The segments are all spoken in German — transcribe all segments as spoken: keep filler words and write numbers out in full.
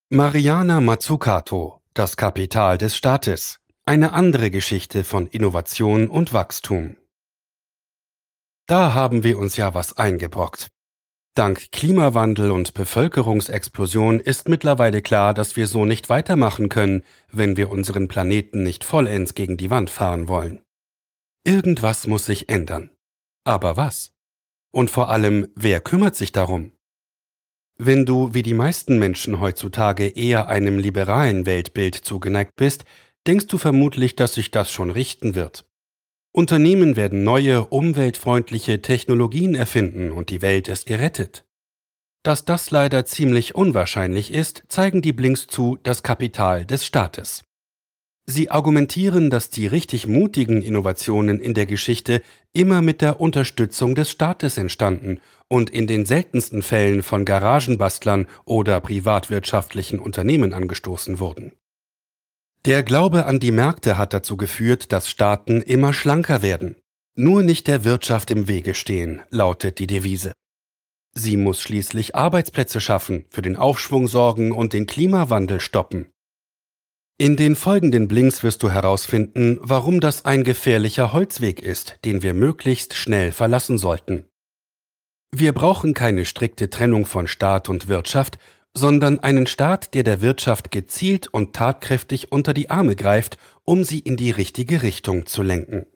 Mariana Mazzucato, Das Kapital des Staates. Eine andere Geschichte von Innovation und Wachstum. Da haben wir uns ja was eingebrockt. Dank Klimawandel und Bevölkerungsexplosion ist mittlerweile klar, dass wir so nicht weitermachen können, wenn wir unseren Planeten nicht vollends gegen die Wand fahren wollen. Irgendwas muss sich ändern. Aber was? Und vor allem, wer kümmert sich darum? Wenn du wie die meisten Menschen heutzutage eher einem liberalen Weltbild zugeneigt bist, denkst du vermutlich, dass sich das schon richten wird. Unternehmen werden neue, umweltfreundliche Technologien erfinden und die Welt ist gerettet. Dass das leider ziemlich unwahrscheinlich ist, zeigen die Blinks zu Das Kapital des Staates. Sie argumentieren, dass die richtig mutigen Innovationen in der Geschichte immer mit der Unterstützung des Staates entstanden und in den seltensten Fällen von Garagenbastlern oder privatwirtschaftlichen Unternehmen angestoßen wurden. Der Glaube an die Märkte hat dazu geführt, dass Staaten immer schlanker werden. Nur nicht der Wirtschaft im Wege stehen, lautet die Devise. Sie muss schließlich Arbeitsplätze schaffen, für den Aufschwung sorgen und den Klimawandel stoppen. In den folgenden Blinks wirst du herausfinden, warum das ein gefährlicher Holzweg ist, den wir möglichst schnell verlassen sollten. Wir brauchen keine strikte Trennung von Staat und Wirtschaft, sondern einen Staat, der der Wirtschaft gezielt und tatkräftig unter die Arme greift, um sie in die richtige Richtung zu lenken.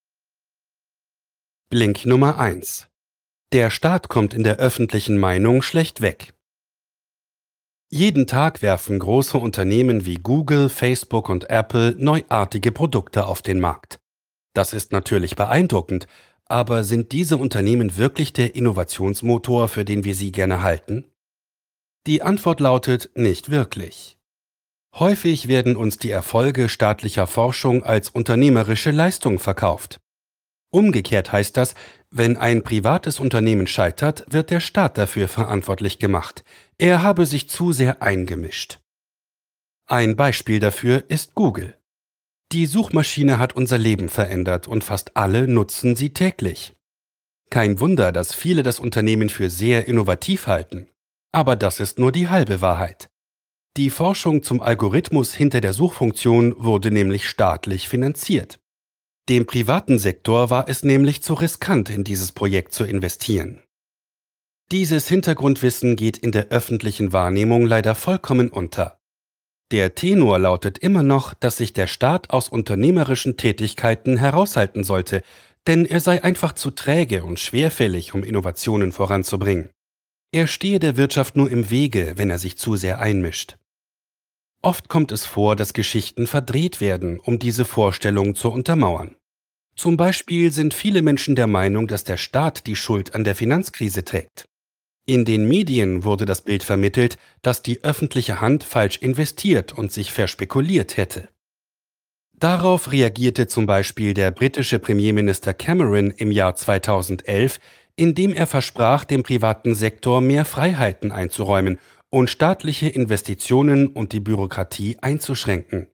Blink Nummer eins. Der Staat kommt in der öffentlichen Meinung schlecht weg. Jeden Tag werfen große Unternehmen wie Google, Facebook und Apple neuartige Produkte auf den Markt. Das ist natürlich beeindruckend, aber sind diese Unternehmen wirklich der Innovationsmotor, für den wir sie gerne halten? Die Antwort lautet nicht wirklich. Häufig werden uns die Erfolge staatlicher Forschung als unternehmerische Leistung verkauft. Umgekehrt heißt das, wenn ein privates Unternehmen scheitert, wird der Staat dafür verantwortlich gemacht. Er habe sich zu sehr eingemischt. Ein Beispiel dafür ist Google. Die Suchmaschine hat unser Leben verändert und fast alle nutzen sie täglich. Kein Wunder, dass viele das Unternehmen für sehr innovativ halten. Aber das ist nur die halbe Wahrheit. Die Forschung zum Algorithmus hinter der Suchfunktion wurde nämlich staatlich finanziert. Dem privaten Sektor war es nämlich zu riskant, in dieses Projekt zu investieren. Dieses Hintergrundwissen geht in der öffentlichen Wahrnehmung leider vollkommen unter. Der Tenor lautet immer noch, dass sich der Staat aus unternehmerischen Tätigkeiten heraushalten sollte, denn er sei einfach zu träge und schwerfällig, um Innovationen voranzubringen. Er stehe der Wirtschaft nur im Wege, wenn er sich zu sehr einmischt. Oft kommt es vor, dass Geschichten verdreht werden, um diese Vorstellung zu untermauern. Zum Beispiel sind viele Menschen der Meinung, dass der Staat die Schuld an der Finanzkrise trägt. In den Medien wurde das Bild vermittelt, dass die öffentliche Hand falsch investiert und sich verspekuliert hätte. Darauf reagierte zum Beispiel der britische Premierminister Cameron im Jahr zweitausendelf, indem er versprach, dem privaten Sektor mehr Freiheiten einzuräumen und staatliche Investitionen und die Bürokratie einzuschränken.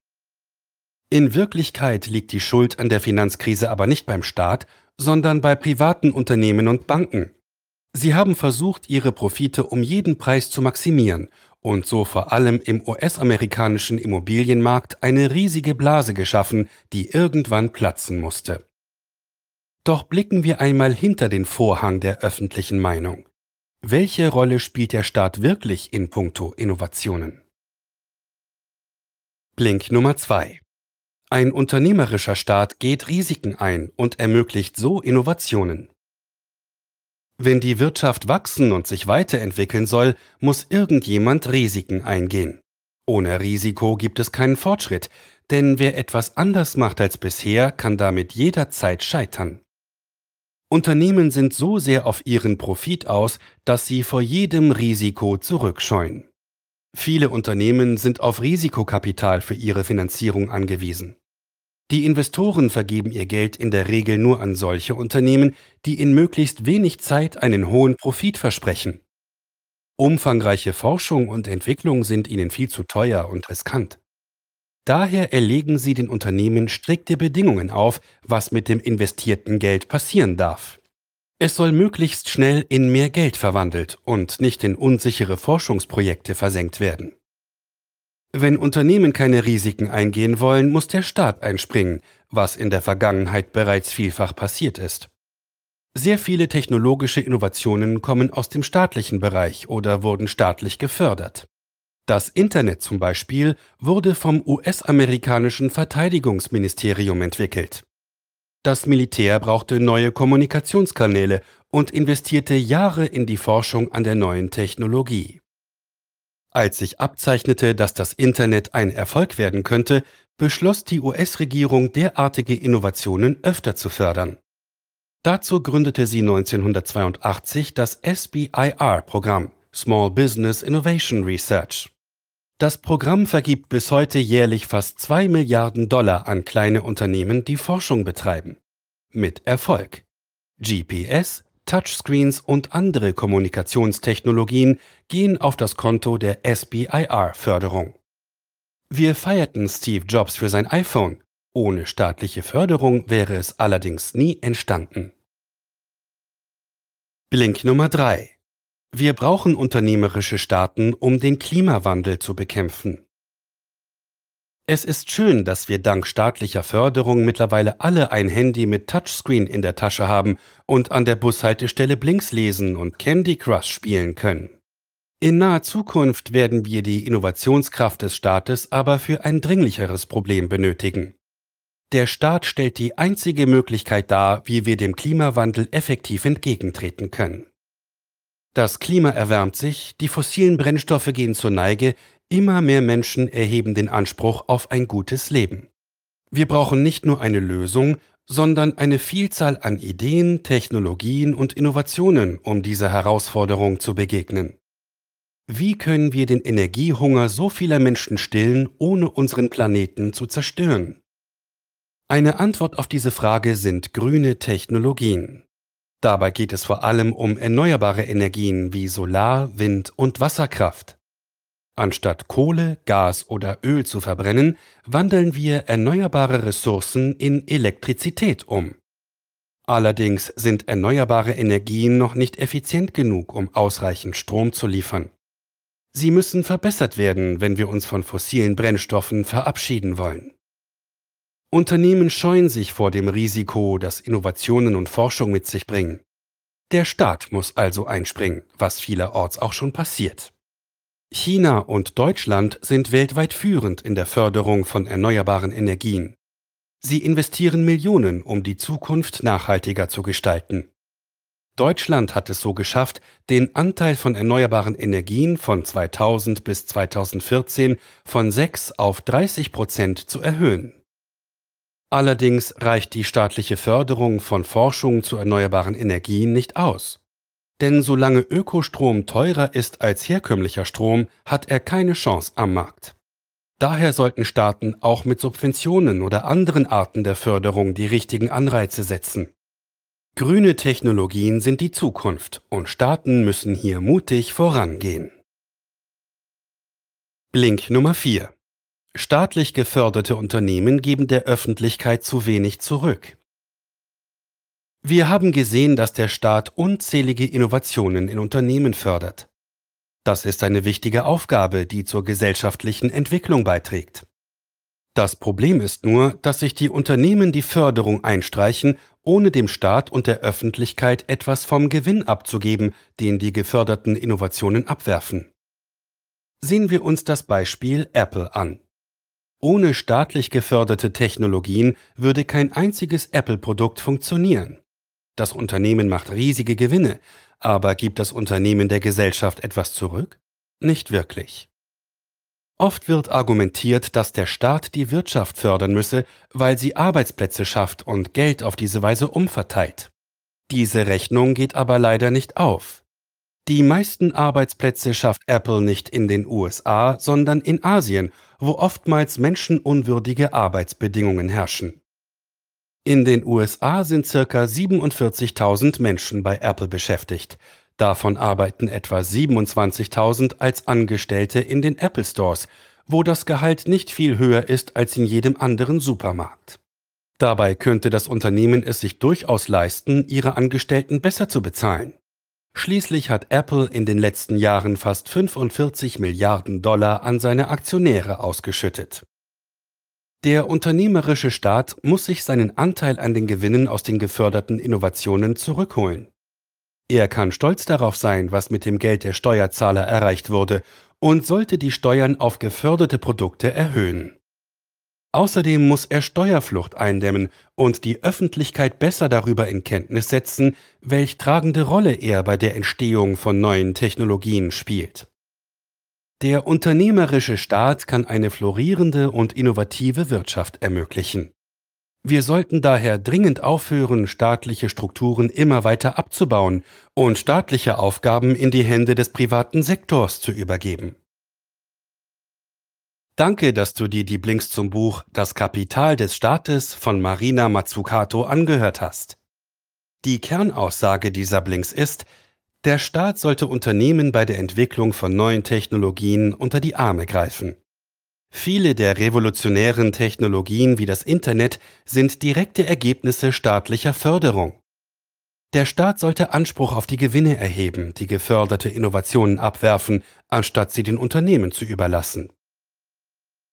In Wirklichkeit liegt die Schuld an der Finanzkrise aber nicht beim Staat, sondern bei privaten Unternehmen und Banken. Sie haben versucht, ihre Profite um jeden Preis zu maximieren und so vor allem im U S-amerikanischen Immobilienmarkt eine riesige Blase geschaffen, die irgendwann platzen musste. Doch blicken wir einmal hinter den Vorhang der öffentlichen Meinung. Welche Rolle spielt der Staat wirklich in puncto Innovationen? Blink Nummer zwei. Ein unternehmerischer Staat geht Risiken ein und ermöglicht so Innovationen. Wenn die Wirtschaft wachsen und sich weiterentwickeln soll, muss irgendjemand Risiken eingehen. Ohne Risiko gibt es keinen Fortschritt, denn wer etwas anders macht als bisher, kann damit jederzeit scheitern. Unternehmen sind so sehr auf ihren Profit aus, dass sie vor jedem Risiko zurückscheuen. Viele Unternehmen sind auf Risikokapital für ihre Finanzierung angewiesen. Die Investoren vergeben ihr Geld in der Regel nur an solche Unternehmen, die in möglichst wenig Zeit einen hohen Profit versprechen. Umfangreiche Forschung und Entwicklung sind ihnen viel zu teuer und riskant. Daher erlegen sie den Unternehmen strikte Bedingungen auf, was mit dem investierten Geld passieren darf. Es soll möglichst schnell in mehr Geld verwandelt und nicht in unsichere Forschungsprojekte versenkt werden. Wenn Unternehmen keine Risiken eingehen wollen, muss der Staat einspringen, was in der Vergangenheit bereits vielfach passiert ist. Sehr viele technologische Innovationen kommen aus dem staatlichen Bereich oder wurden staatlich gefördert. Das Internet zum Beispiel wurde vom U S-amerikanischen Verteidigungsministerium entwickelt. Das Militär brauchte neue Kommunikationskanäle und investierte Jahre in die Forschung an der neuen Technologie. Als sich abzeichnete, dass das Internet ein Erfolg werden könnte, beschloss die U S-Regierung, derartige Innovationen öfter zu fördern. Dazu gründete sie neunzehnhundertzweiundachtzig das S B I R-Programm, Small Business Innovation Research. Das Programm vergibt bis heute jährlich fast zwei Milliarden Dollar an kleine Unternehmen, die Forschung betreiben. Mit Erfolg. G P S, Touchscreens und andere Kommunikationstechnologien gehen auf das Konto der S B I R-Förderung. Wir feierten Steve Jobs für sein iPhone. Ohne staatliche Förderung wäre es allerdings nie entstanden. Blink Nummer drei. Wir brauchen unternehmerische Staaten, um den Klimawandel zu bekämpfen. Es ist schön, dass wir dank staatlicher Förderung mittlerweile alle ein Handy mit Touchscreen in der Tasche haben und an der Bushaltestelle Blinks lesen und Candy Crush spielen können. In naher Zukunft werden wir die Innovationskraft des Staates aber für ein dringlicheres Problem benötigen. Der Staat stellt die einzige Möglichkeit dar, wie wir dem Klimawandel effektiv entgegentreten können. Das Klima erwärmt sich, die fossilen Brennstoffe gehen zur Neige, immer mehr Menschen erheben den Anspruch auf ein gutes Leben. Wir brauchen nicht nur eine Lösung, sondern eine Vielzahl an Ideen, Technologien und Innovationen, um dieser Herausforderung zu begegnen. Wie können wir den Energiehunger so vieler Menschen stillen, ohne unseren Planeten zu zerstören? Eine Antwort auf diese Frage sind grüne Technologien. Dabei geht es vor allem um erneuerbare Energien wie Solar-, Wind- und Wasserkraft. Anstatt Kohle, Gas oder Öl zu verbrennen, wandeln wir erneuerbare Ressourcen in Elektrizität um. Allerdings sind erneuerbare Energien noch nicht effizient genug, um ausreichend Strom zu liefern. Sie müssen verbessert werden, wenn wir uns von fossilen Brennstoffen verabschieden wollen. Unternehmen scheuen sich vor dem Risiko, das Innovationen und Forschung mit sich bringen. Der Staat muss also einspringen, was vielerorts auch schon passiert. China und Deutschland sind weltweit führend in der Förderung von erneuerbaren Energien. Sie investieren Millionen, um die Zukunft nachhaltiger zu gestalten. Deutschland hat es so geschafft, den Anteil von erneuerbaren Energien von zweitausend bis zweitausendvierzehn von sechs auf dreißig Prozent zu erhöhen. Allerdings reicht die staatliche Förderung von Forschung zu erneuerbaren Energien nicht aus. Denn solange Ökostrom teurer ist als herkömmlicher Strom, hat er keine Chance am Markt. Daher sollten Staaten auch mit Subventionen oder anderen Arten der Förderung die richtigen Anreize setzen. Grüne Technologien sind die Zukunft und Staaten müssen hier mutig vorangehen. Blink Nummer vier. Staatlich geförderte Unternehmen geben der Öffentlichkeit zu wenig zurück. Wir haben gesehen, dass der Staat unzählige Innovationen in Unternehmen fördert. Das ist eine wichtige Aufgabe, die zur gesellschaftlichen Entwicklung beiträgt. Das Problem ist nur, dass sich die Unternehmen die Förderung einstreichen, ohne dem Staat und der Öffentlichkeit etwas vom Gewinn abzugeben, den die geförderten Innovationen abwerfen. Sehen wir uns das Beispiel Apple an. Ohne staatlich geförderte Technologien würde kein einziges Apple-Produkt funktionieren. Das Unternehmen macht riesige Gewinne, aber gibt das Unternehmen der Gesellschaft etwas zurück? Nicht wirklich. Oft wird argumentiert, dass der Staat die Wirtschaft fördern müsse, weil sie Arbeitsplätze schafft und Geld auf diese Weise umverteilt. Diese Rechnung geht aber leider nicht auf. Die meisten Arbeitsplätze schafft Apple nicht in den U S A, sondern in Asien, wo oftmals menschenunwürdige Arbeitsbedingungen herrschen. In den U S A sind ca. siebenundvierzigtausend Menschen bei Apple beschäftigt. Davon arbeiten etwa siebenundzwanzigtausend als Angestellte in den Apple Stores, wo das Gehalt nicht viel höher ist als in jedem anderen Supermarkt. Dabei könnte das Unternehmen es sich durchaus leisten, ihre Angestellten besser zu bezahlen. Schließlich hat Apple in den letzten Jahren fast fünfundvierzig Milliarden Dollar an seine Aktionäre ausgeschüttet. Der unternehmerische Staat muss sich seinen Anteil an den Gewinnen aus den geförderten Innovationen zurückholen. Er kann stolz darauf sein, was mit dem Geld der Steuerzahler erreicht wurde, und sollte die Steuern auf geförderte Produkte erhöhen. Außerdem muss er Steuerflucht eindämmen und die Öffentlichkeit besser darüber in Kenntnis setzen, welch tragende Rolle er bei der Entstehung von neuen Technologien spielt. Der unternehmerische Staat kann eine florierende und innovative Wirtschaft ermöglichen. Wir sollten daher dringend aufhören, staatliche Strukturen immer weiter abzubauen und staatliche Aufgaben in die Hände des privaten Sektors zu übergeben. Danke, dass du dir die Blinks zum Buch Das Kapital des Staates von Marina Mazzucato angehört hast. Die Kernaussage dieser Blinks ist: Der Staat sollte Unternehmen bei der Entwicklung von neuen Technologien unter die Arme greifen. Viele der revolutionären Technologien wie das Internet sind direkte Ergebnisse staatlicher Förderung. Der Staat sollte Anspruch auf die Gewinne erheben, die geförderte Innovationen abwerfen, anstatt sie den Unternehmen zu überlassen.